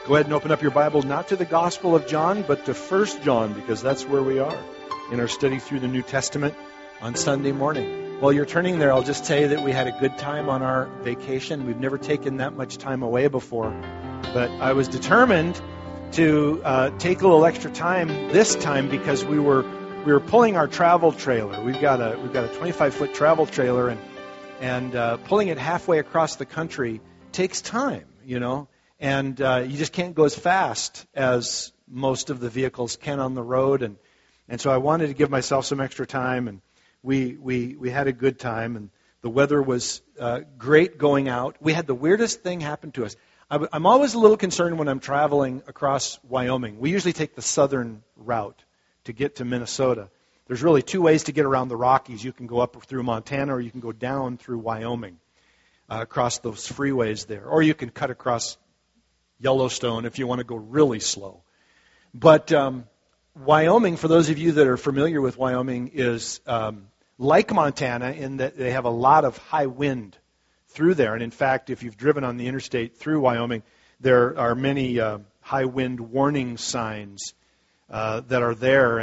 Go ahead and open up your Bible, not to the Gospel of John, but to 1 John, because that's where we are in our study through the New Testament on Sunday morning. While you're turning there, I'll just say that we had a good time on our vacation. We've never taken that much time away before, but I was determined to take a little extra time this time because we were pulling our travel trailer. We've got a 25-foot travel trailer, and pulling it halfway across the country takes time, you know. And you just can't go as fast as most of the vehicles can on the road. And so I wanted to give myself some extra time, and we had a good time. And the weather was great going out. We had the weirdest thing happen to us. I'm always a little concerned when I'm traveling across Wyoming. We usually take the southern route to get to Minnesota. There's really two ways to get around the Rockies. You can go up through Montana, or you can go down through Wyoming, across those freeways there. Or you can cut across Yellowstone if you want to go really slow. But Wyoming, for those of you that are familiar with Wyoming, is like Montana in that they have a lot of high wind through there. And in fact, if you've driven on the interstate through Wyoming, there are many high wind warning signs that are there.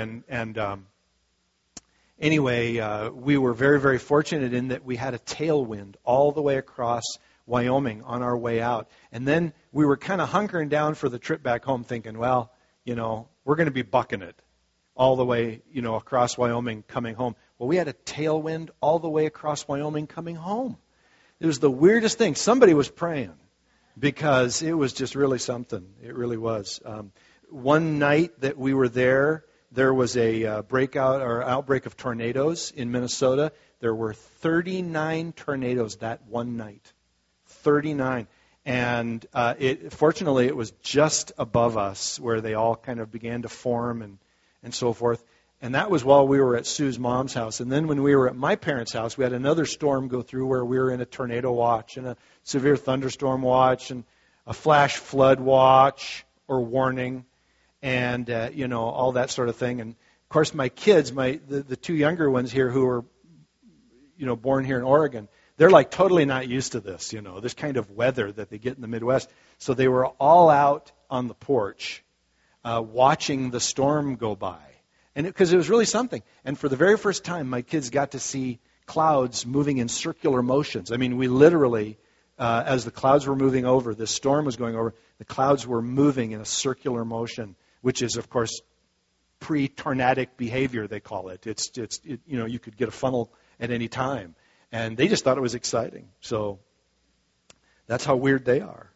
Anyway, we were very, very fortunate in that we had a tailwind all the way across Wyoming on our way out. And then we were kind of hunkering down for the trip back home thinking, well, you know, we're going to be bucking it all the way, you know, across Wyoming coming home. Well, we had a tailwind all the way across Wyoming coming home. It was the weirdest thing. Somebody was praying because it was just really something. It really was. One night that we were there was a outbreak of tornadoes in Minnesota. There were 39 tornadoes that one night. 39. And fortunately, it was just above us where they all kind of began to form and so forth. And that was while we were at Sue's mom's house. And then when we were at my parents' house, we had another storm go through where we were in a tornado watch and a severe thunderstorm watch and a flash flood watch or warning and, you know, all that sort of thing. And, of course, my kids, the two younger ones here who were, you know, born here in Oregon, they're like totally not used to this, you know, this kind of weather that they get in the Midwest. So they were all out on the porch watching the storm go by. And because it was really something. And for the very first time, my kids got to see clouds moving in circular motions. I mean, we literally, as the clouds were moving over, the storm was going over, the clouds were moving in a circular motion, which is, of course, pre-tornadic behavior, they call it. It's you know, you could get a funnel at any time. And they just thought it was exciting. So that's how weird they are.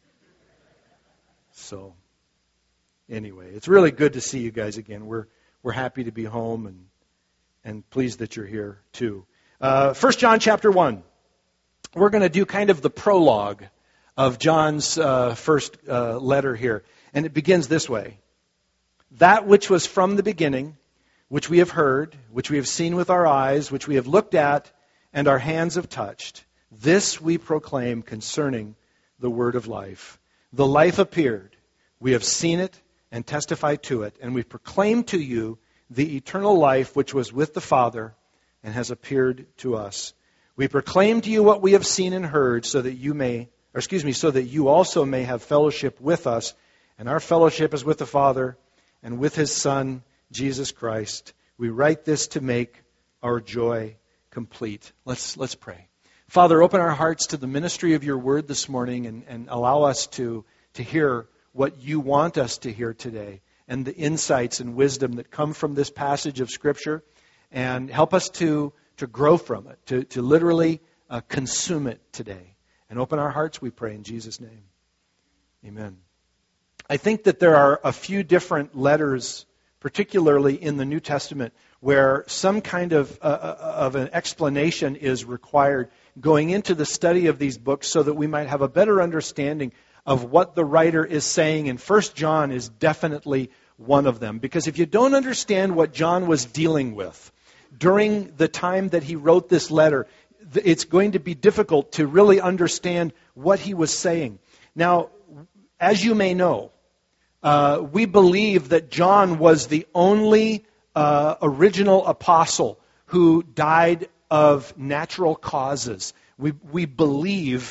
So anyway, it's really good to see you guys again. We're happy to be home and pleased that you're here too. 1 John chapter 1. We're going to do kind of the prologue of John's first letter here. And it begins this way. That which was from the beginning, which we have heard, which we have seen with our eyes, which we have looked at, and our hands have touched, this we proclaim concerning the word of life. The life appeared. We have seen it and testify to it, and we proclaim to you the eternal life which was with the Father and has appeared to us. We proclaim to you what we have seen and heard, so that you also may have fellowship with us, and our fellowship is with the Father and with His Son, Jesus Christ. We write this to make our joy complete. Let's pray. Father, open our hearts to the ministry of your word this morning and allow us to hear what you want us to hear today and the insights and wisdom that come from this passage of Scripture, and help us to grow from it, to literally consume it today. And open our hearts, we pray, in Jesus' name. Amen. I think that there are a few different letters, particularly in the New Testament, where some kind of an explanation is required going into the study of these books so that we might have a better understanding of what the writer is saying. And 1 John is definitely one of them. Because if you don't understand what John was dealing with during the time that he wrote this letter, it's going to be difficult to really understand what he was saying. Now, as you may know, we believe that John was the only original apostle who died of natural causes. We believe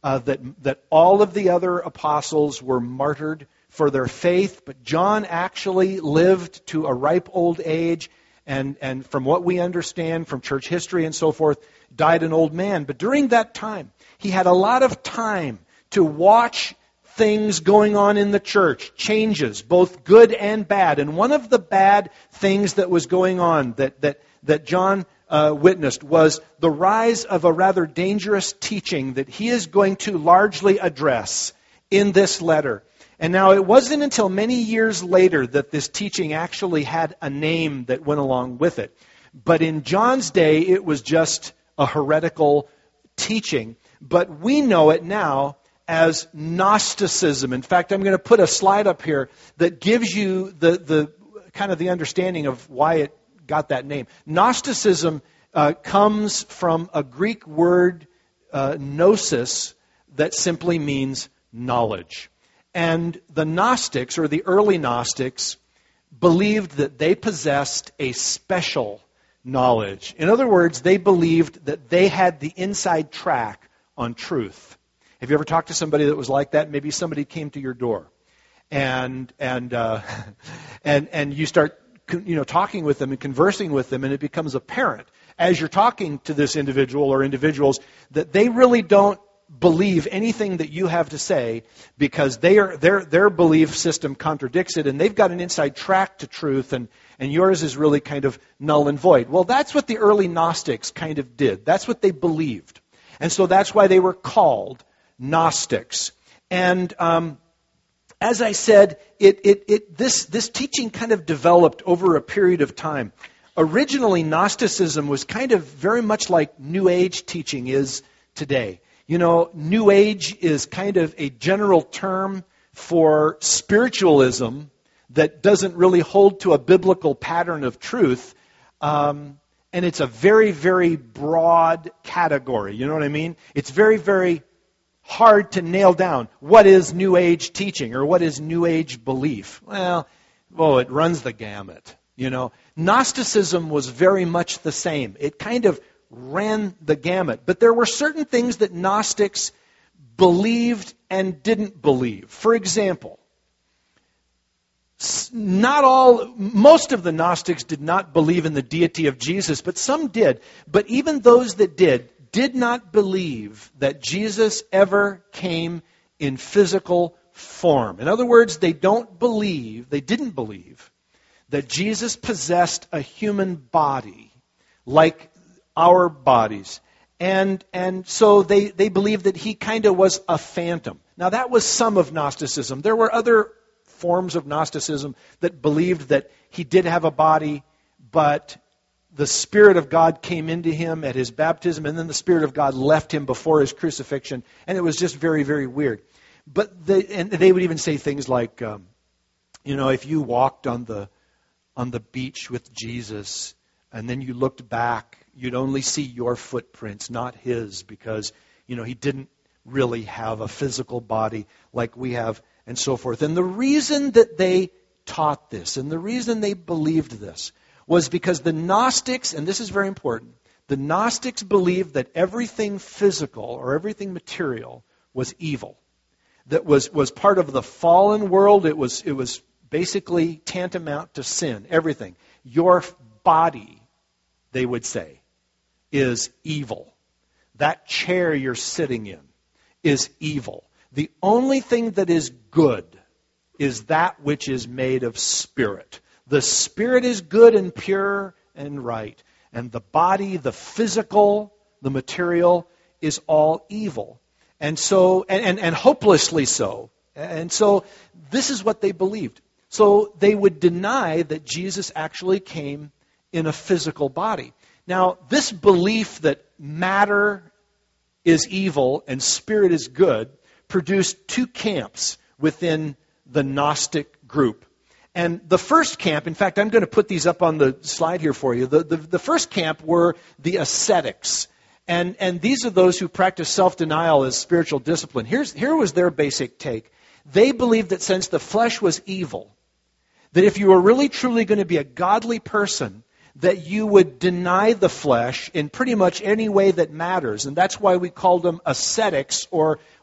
that all of the other apostles were martyred for their faith, but John actually lived to a ripe old age, and from what we understand from church history and so forth, died an old man. But during that time, he had a lot of time to watch things going on in the church, changes, both good and bad. And one of the bad things that was going on that John witnessed was the rise of a rather dangerous teaching that he is going to largely address in this letter. And now it wasn't until many years later that this teaching actually had a name that went along with it. But in John's day, it was just a heretical teaching. But we know it now as Gnosticism. In fact, I'm going to put a slide up here that gives you the kind of the understanding of why it got that name. Gnosticism comes from a Greek word, gnosis, that simply means knowledge. And the Gnostics, or the early Gnostics, believed that they possessed a special knowledge. In other words, they believed that they had the inside track on truth. Have you ever talked to somebody that was like that? Maybe somebody came to your door, and you start talking with them and conversing with them, and it becomes apparent as you're talking to this individual or individuals that they really don't believe anything that you have to say because their belief system contradicts it, and they've got an inside track to truth, and yours is really kind of null and void. Well, that's what the early Gnostics kind of did. That's what they believed. And so that's why they were called Gnostics. And as I said, this teaching kind of developed over a period of time. Originally, Gnosticism was kind of very much like New Age teaching is today. You know, New Age is kind of a general term for spiritualism that doesn't really hold to a biblical pattern of truth. And it's a very, very broad category. You know what I mean? It's very, very hard to nail down what is New Age teaching or what is New Age belief. Well, it runs the gamut. You know, Gnosticism was very much the same. It kind of ran the gamut. But there were certain things that Gnostics believed and didn't believe. For example, most of the Gnostics did not believe in the deity of Jesus, but some did. But even those that did not believe that Jesus ever came in physical form. In other words, they didn't believe that Jesus possessed a human body like our bodies. And so they believed that he kind of was a phantom. Now that was some of Gnosticism. There were other forms of Gnosticism that believed that he did have a body, but the Spirit of God came into him at his baptism, and then the Spirit of God left him before his crucifixion, and it was just very, very weird. But they would even say things like, if you walked on the beach with Jesus, and then you looked back, you'd only see your footprints, not his, because, he didn't really have a physical body like we have, and so forth. And the reason that they taught this, and the reason they believed this, was because the Gnostics, and this is very important, the Gnostics believed that everything physical or everything material was evil. That was part of the fallen world. It was basically tantamount to sin. Everything. Your body, they would say, is evil. That chair you're sitting in is evil. The only thing that is good is that which is made of spirit. The spirit is good and pure and right. And the body, the physical, the material, is all evil. And so, and hopelessly so. And so, this is what they believed. So, they would deny that Jesus actually came in a physical body. Now, this belief that matter is evil and spirit is good produced two camps within the Gnostic group. And the first camp, in fact, I'm going to put these up on the slide here for you. The first camp were the ascetics. And these are those who practice self-denial as spiritual discipline. Here was their basic take. They believed that since the flesh was evil, that if you were really truly going to be a godly person, that you would deny the flesh in pretty much any way that matters. And that's why we called them ascetics or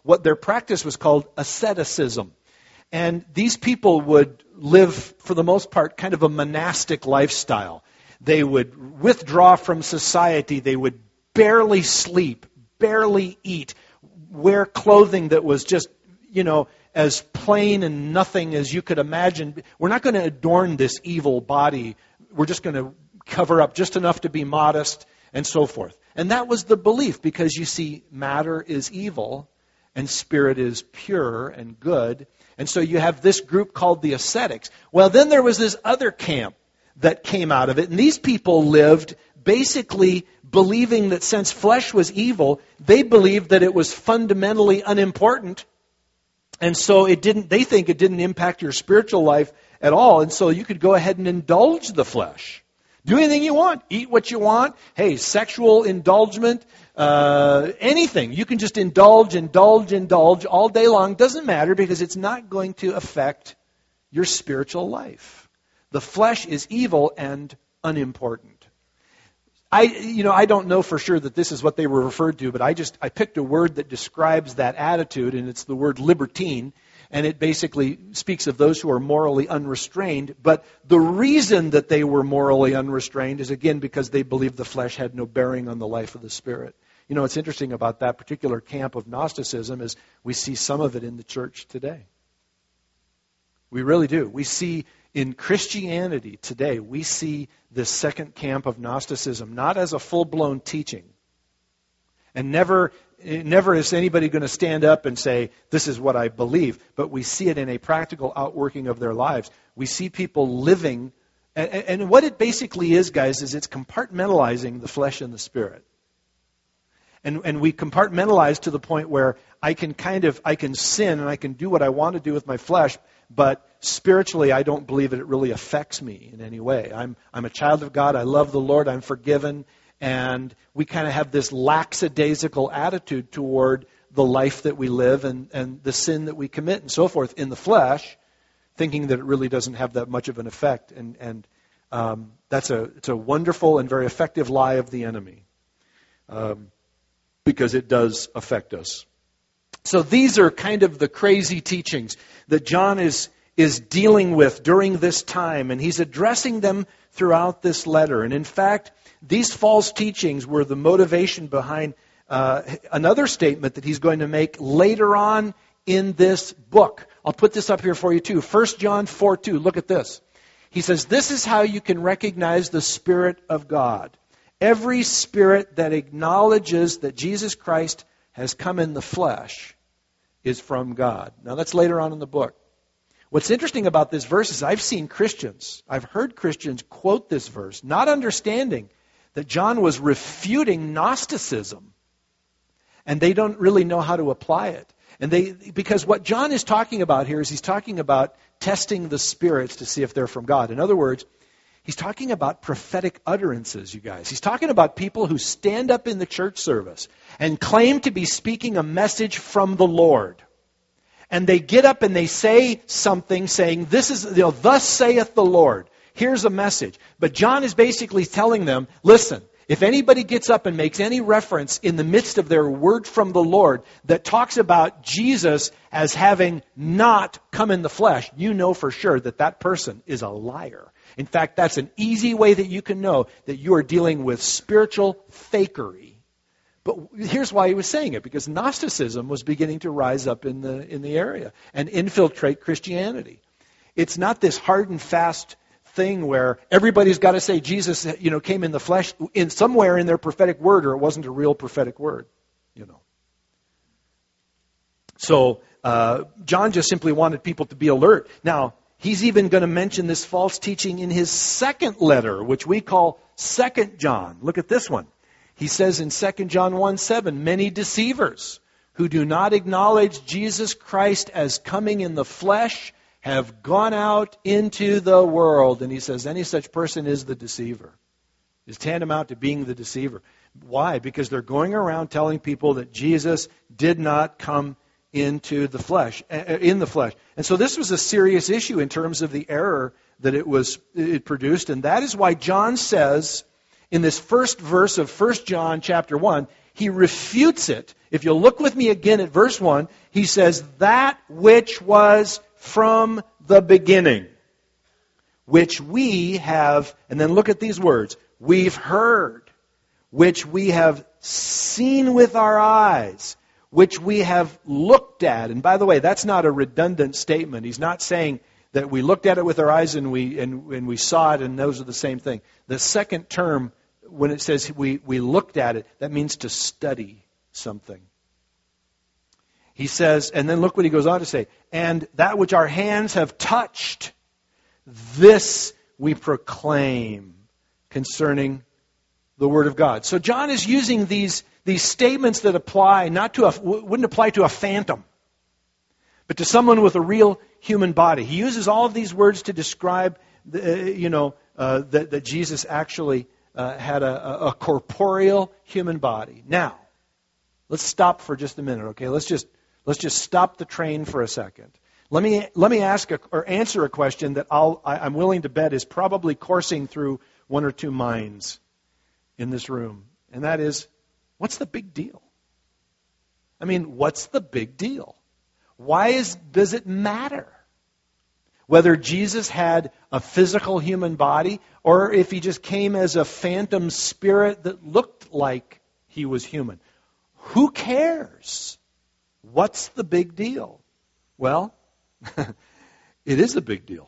what their practice was called asceticism. And these people would live, for the most part, kind of a monastic lifestyle. They would withdraw from society. They would barely sleep, barely eat, wear clothing that was just, as plain and nothing as you could imagine. We're not going to adorn this evil body. We're just going to cover up just enough to be modest and so forth. And that was the belief, because you see, matter is evil and spirit is pure and good. And so you have this group called the ascetics. Well, then there was this other camp that came out of it. And these people lived basically believing that since flesh was evil, they believed that it was fundamentally unimportant. And so they think it didn't impact your spiritual life at all. And so you could go ahead and indulge the flesh. Do anything you want. Eat what you want. Hey, sexual indulgence, anything. You can just indulge all day long. Doesn't matter, because it's not going to affect your spiritual life. The flesh is evil and unimportant. I don't know for sure that this is what they were referred to, but I picked a word that describes that attitude, and it's the word libertine. And it basically speaks of those who are morally unrestrained. But the reason that they were morally unrestrained is, again, because they believed the flesh had no bearing on the life of the spirit. What's interesting about that particular camp of Gnosticism is we see some of it in the church today. We really do. We see in Christianity today, we see this second camp of Gnosticism not as a full-blown teaching. And never is anybody going to stand up and say, this is what I believe. But we see it in a practical outworking of their lives. We see people living, and what it basically is, guys, is it's compartmentalizing the flesh and the spirit. And we compartmentalize to the point where I can sin and I can do what I want to do with my flesh, but spiritually I don't believe that it really affects me in any way. I'm a child of God. I love the Lord. I'm forgiven. And we kind of have this lackadaisical attitude toward the life that we live and the sin that we commit and so forth in the flesh, thinking that it really doesn't have that much of an effect. And it's a wonderful and very effective lie of the enemy, because it does affect us. So these are kind of the crazy teachings that John is dealing with during this time, and he's addressing them throughout this letter. And in fact, these false teachings were the motivation behind another statement that he's going to make later on in this book. I'll put this up here for you too. 1 John 4:2. Look at this. He says, this is how you can recognize the Spirit of God. Every spirit that acknowledges that Jesus Christ has come in the flesh is from God. Now that's later on in the book. What's interesting about this verse is I've heard Christians quote this verse, not understanding that John was refuting Gnosticism, and they don't really know how to apply it. Because what John is talking about here is he's talking about testing the spirits to see if they're from God. In other words, he's talking about prophetic utterances, you guys. He's talking about people who stand up in the church service and claim to be speaking a message from the Lord. And they get up and they say something saying, this is, thus saith the Lord. Here's a message. But John is basically telling them, listen, if anybody gets up and makes any reference in the midst of their word from the Lord that talks about Jesus as having not come in the flesh, you know for sure that that person is a liar. In fact, that's an easy way that you can know that you are dealing with spiritual fakery. But here's why he was saying it, because Gnosticism was beginning to rise up in the area and infiltrate Christianity. It's not this hard and fast thing where everybody's got to say Jesus, came in the flesh in somewhere in their prophetic word, or it wasn't a real prophetic word, So John just simply wanted people to be alert. Now, he's even going to mention this false teaching in his second letter, which we call 2 John. Look at this one. He says in 2 John 1:7, many deceivers who do not acknowledge Jesus Christ as coming in the flesh have gone out into the world. And he says any such person is the deceiver, is tantamount to being the deceiver. Why? Because they're going around telling people that Jesus did not come into the flesh, in the flesh. And so this was a serious issue in terms of the error that it produced. And that is why John says in this first verse of 1 John chapter 1, he refutes it. If you'll look with me again at verse 1, he says, that which was from the beginning, which we have, and then look at these words, we've heard, which we have seen with our eyes, which we have looked at. And by the way, that's not a redundant statement. He's not saying that we looked at it with our eyes and we saw it and those are the same thing. The second term, when it says we looked at it, that means to study something. He says, and then look what he goes on to say, and that which our hands have touched, this we proclaim concerning the Word of God. So John is using these statements that apply wouldn't apply to a phantom, but to someone with a real human body. He uses all of these words to describe, that Jesus actually had a corporeal human body. Now, let's stop for just a minute, okay? Let's just stop the train for a second. Let me ask or answer a question that I'm willing to bet is probably coursing through one or two minds in this room, and that is, what's the big deal? I mean, what's the big deal? Why does it matter whether Jesus had a physical human body or if he just came as a phantom spirit that looked like he was human? Who cares? What's the big deal? Well, it is a big deal.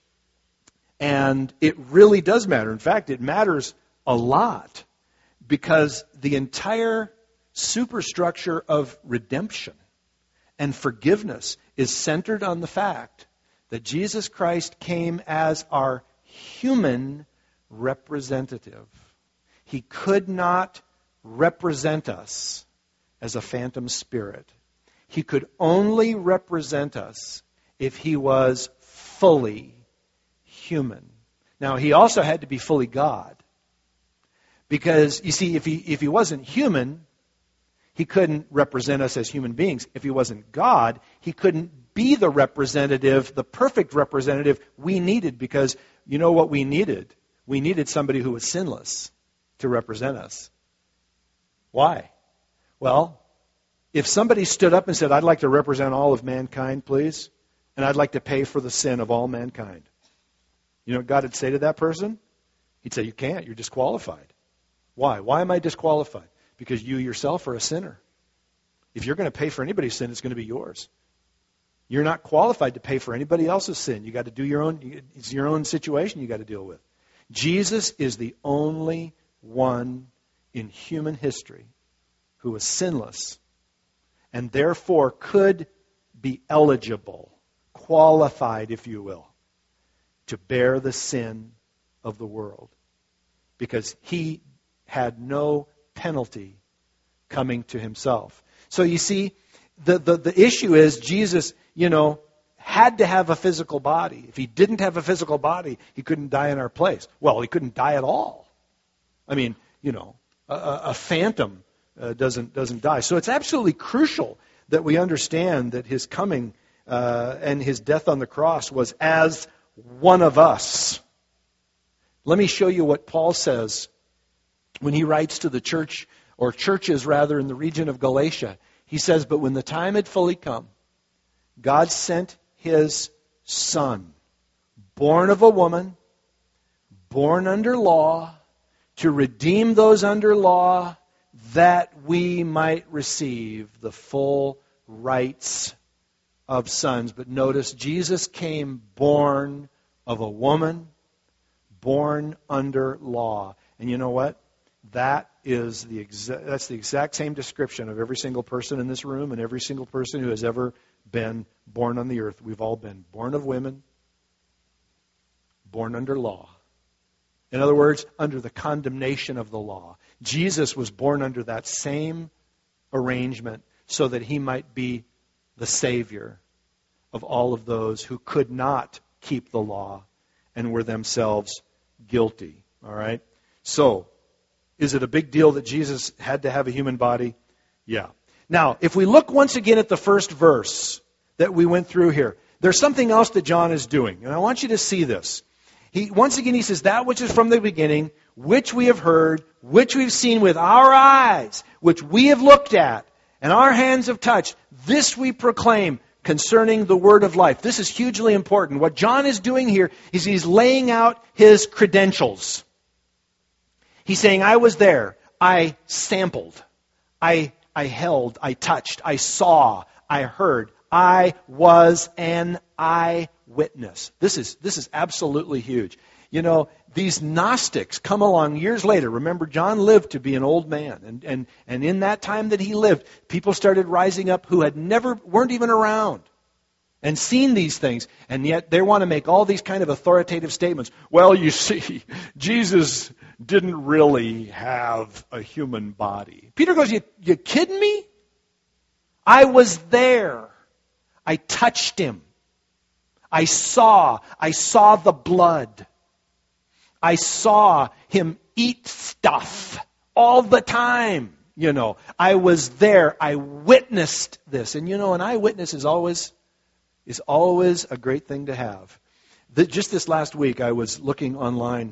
And it really does matter. In fact, it matters a lot because the entire superstructure of redemption and forgiveness is centered on the fact that Jesus Christ came as our human representative. He could not represent us as a phantom spirit. He could only represent us if he was fully human. Now, he also had to be fully God. Because, you see, if he wasn't human, he couldn't represent us as human beings. If he wasn't God, he couldn't be the representative, the perfect representative we needed. Because you know what we needed? We needed somebody who was sinless to represent us. Why? Well, if somebody stood up and said, I'd like to represent all of mankind, please, and I'd like to pay for the sin of all mankind, you know what God would say to that person? He'd say, you can't, you're disqualified. Why? Why am I disqualified? Because you yourself are a sinner. If you're going to pay for anybody's sin, it's going to be yours. You're not qualified to pay for anybody else's sin. You got to do your own. It's your own situation you got to deal with. Jesus is the only one in human history who was sinless and therefore could be eligible, qualified, if you will, to bear the sin of the world. Because he had no penalty coming to himself. So you see, the issue is Jesus, had to have a physical body. If he didn't have a physical body, he couldn't die in our place. Well, he couldn't die at all. I mean, a phantom doesn't die. So it's absolutely crucial that we understand that his coming and his death on the cross was as one of us. Let me show you what Paul says when he writes to the church, or churches rather, in the region of Galatia. He says, but when the time had fully come, God sent his Son, born of a woman, born under law, to redeem those under law, that we might receive the full rights of sons. But notice, Jesus came born of a woman, born under law. And you know what? That's the exact same description of every single person in this room and every single person who has ever been born on the earth. We've all been born of women, born under law. In other words, under the condemnation of the law. Jesus was born under that same arrangement so that he might be the Savior of all of those who could not keep the law and were themselves guilty. All right? So, is it a big deal that Jesus had to have a human body? Yeah. Now, if we look once again at the first verse that we went through here, there's something else that John is doing. And I want you to see this. Once again, he says, that which is from the beginning, which we have heard, which we've seen with our eyes, which we have looked at, and our hands have touched, this we proclaim concerning the word of life. This is hugely important. What John is doing here is he's laying out his credentials. He's saying, I was there. I sampled. I held. I touched. I saw. I heard. I was an eyewitness. This is absolutely huge. You know, these Gnostics come along years later. Remember, John lived to be an old man. And in that time that he lived, people started rising up who weren't even around and seen these things. And yet they want to make all these kind of authoritative statements. Well, you see, Jesus didn't really have a human body. Peter goes, you kidding me? I was there. I touched him. I saw the blood. I saw him eat stuff all the time, you know. I was there. I witnessed this. And you know, an eyewitness is always a great thing to have. Just this last week, I was looking online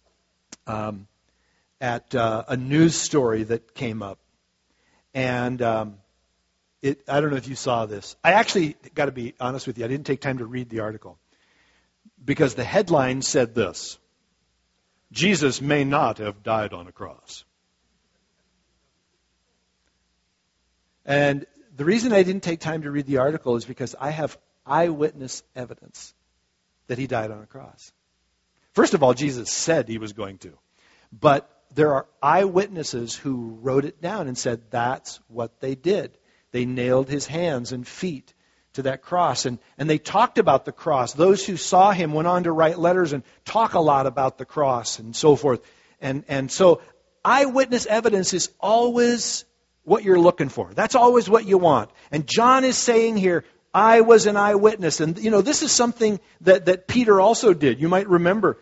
at a news story that came up. And I don't know if you saw this. I actually, got to be honest with you, I didn't take time to read the article. Because the headline said this: Jesus may not have died on a cross. And the reason I didn't take time to read the article is because I have eyewitness evidence that he died on a cross. First of all, Jesus said he was going to. But there are eyewitnesses who wrote it down and said that's what they did. They nailed his hands and feet to that cross. And they talked about the cross. Those who saw him went on to write letters and talk a lot about the cross and so forth. And so eyewitness evidence is always what you're looking for. That's always what you want. And John is saying here, I was an eyewitness. And, you know, this is something that Peter also did. You might remember,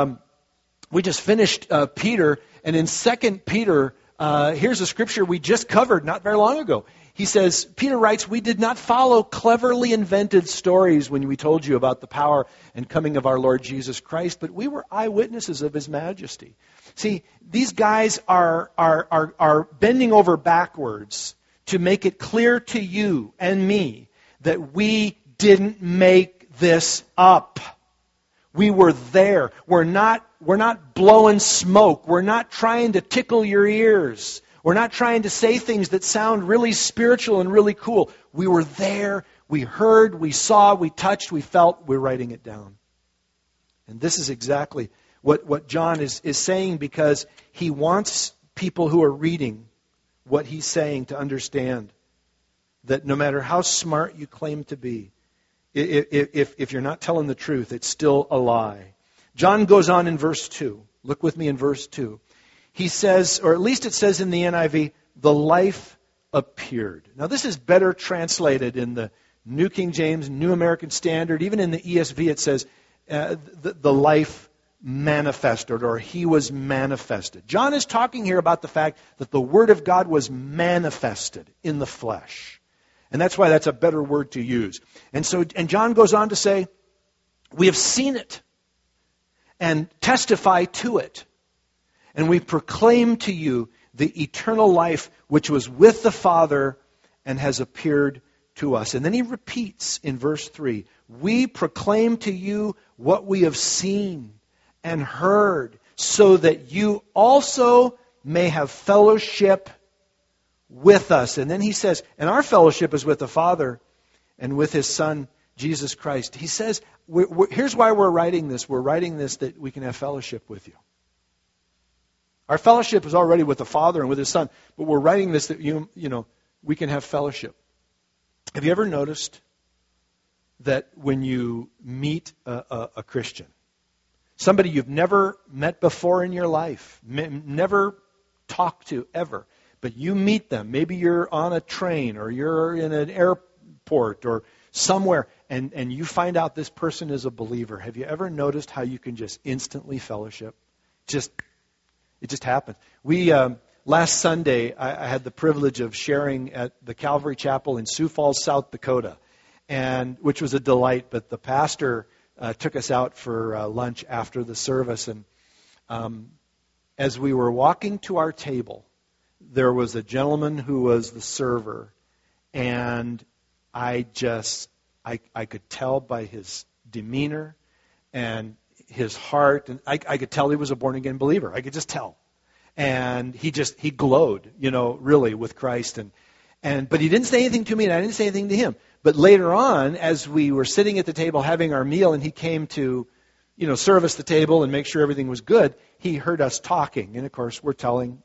we just finished Peter. And in 2 Peter, here's a scripture we just covered not very long ago. He says, Peter writes, we did not follow cleverly invented stories when we told you about the power and coming of our Lord Jesus Christ, but we were eyewitnesses of his majesty. See, these guys are bending over backwards to make it clear to you and me that we didn't make this up. We were there. We're not blowing smoke. We're not trying to tickle your ears. We're not trying to say things that sound really spiritual and really cool. We were there. We heard. We saw. We touched. We felt. We're writing it down. And this is exactly what John is saying, because he wants people who are reading what he's saying to understand that no matter how smart you claim to be, if you're not telling the truth, it's still a lie. John goes on in verse 2. Look with me in verse 2. He says, or at least it says in the NIV, the life appeared. Now this is better translated in the New King James, New American Standard. Even in the ESV it says the life manifested, or he was manifested. John is talking here about the fact that the Word of God was manifested in the flesh. And that's why that's a better word to use. And John goes on to say, we have seen it and testify to it. And we proclaim to you the eternal life which was with the Father and has appeared to us. And then he repeats in verse 3, we proclaim to you what we have seen and heard, so that you also may have fellowship with us. And then he says, and our fellowship is with the Father and with his Son, Jesus Christ. He says, here's why we're writing this. We're writing this that we can have fellowship with you. Our fellowship is already with the Father and with his Son, but we're writing this that we can have fellowship. Have you ever noticed that when you meet a Christian, somebody you've never met before in your life, never talked to ever, but you meet them, maybe you're on a train or you're in an airport or somewhere, and you find out this person is a believer. Have you ever noticed how you can just instantly fellowship? It just happens. Last Sunday, I had the privilege of sharing at the Calvary Chapel in Sioux Falls, South Dakota, which was a delight. But the pastor took us out for lunch after the service, and as we were walking to our table, there was a gentleman who was the server, and I could tell by his demeanor and his heart, and I could tell he was a born-again believer. I could just tell. And he glowed, really with Christ. But he didn't say anything to me, and I didn't say anything to him. But later on, as we were sitting at the table having our meal, and he came to, serve us the table and make sure everything was good, he heard us talking. And of course, we're telling,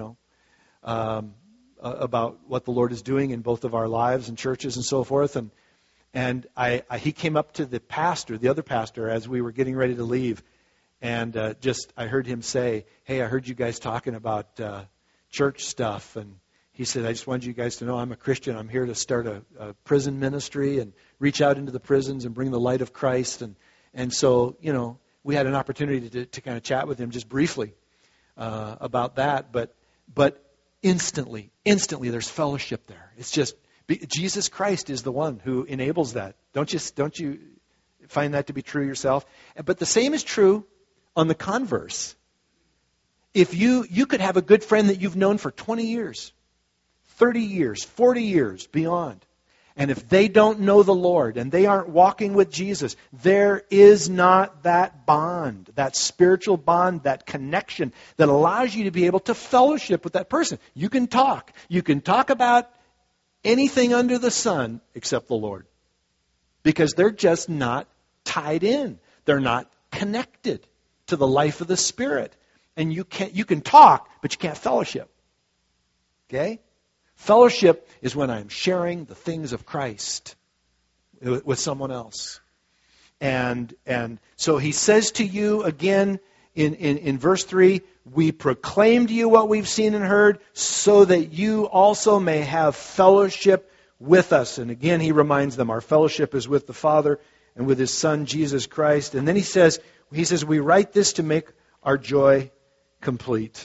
about what the Lord is doing in both of our lives and churches and so forth. And he came up to the other pastor, as we were getting ready to leave, and I heard him say, "Hey, I heard you guys talking about church stuff." And he said, "I just wanted you guys to know I'm a Christian. I'm here to start a prison ministry and reach out into the prisons and bring the light of Christ." And so, we had an opportunity to kind of chat with him just briefly about that. But instantly, there's fellowship there. It's just Jesus Christ is the one who enables that. Don't you find that to be true yourself? But the same is true on the converse. If you could have a good friend that you've known for 20 years, 30 years, 40 years, beyond, and if they don't know the Lord and they aren't walking with Jesus, there is not that bond, that spiritual bond, that connection that allows you to be able to fellowship with that person. You can talk. You can talk about anything under the sun except the Lord, because they're just not tied in. They're not connected to the life of the Spirit. And you can talk, but you can't fellowship. Okay? Fellowship is when I'm sharing the things of Christ with someone else. And so he says to you again in verse 3, "We proclaim to you what we've seen and heard, so that you also may have fellowship with us." And again, he reminds them, our fellowship is with the Father and with His Son, Jesus Christ. And then he says, "We write this to make our joy complete."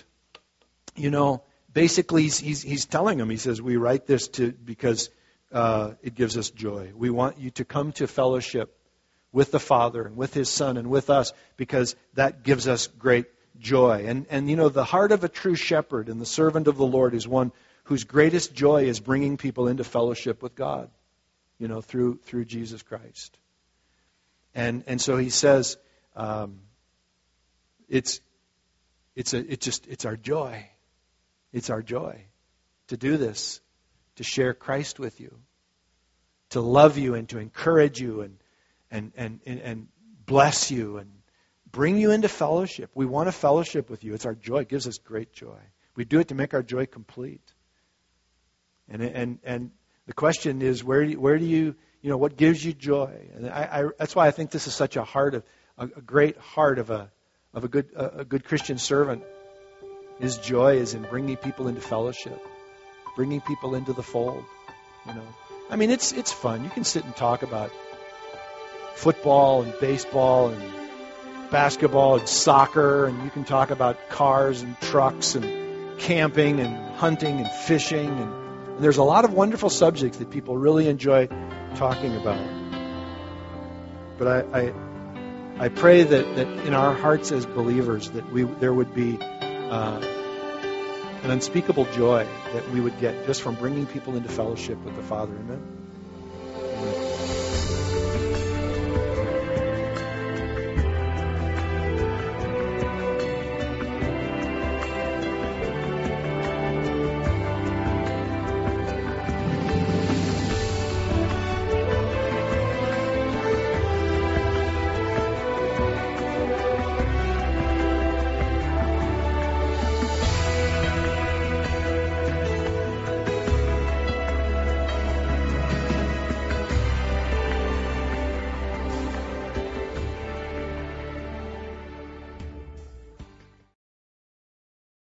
Basically, he's telling them, he says, we write this because it gives us joy. We want you to come to fellowship with the Father and with His Son and with us, because that gives us great joy. And the heart of a true shepherd and the servant of the Lord is one whose greatest joy is bringing people into fellowship with God, through Jesus Christ. And so he says, it's our joy. It's our joy to do this, to share Christ with you, to love you and to encourage you and bless you and bring you into fellowship. We want to fellowship with you. It's our joy. It gives us great joy. We do it to make our joy complete. And the question is, where do you what gives you joy? And that's why I think this is such a great heart of a good Christian servant. His joy is in bringing people into fellowship, bringing people into the fold. It's fun. You can sit and talk about football and baseball and basketball and soccer, and you can talk about cars and trucks and camping and hunting and fishing, and there's a lot of wonderful subjects that people really enjoy talking about. But I pray that in our hearts as believers that there would be an unspeakable joy that we would get just from bringing people into fellowship with the Father. Amen?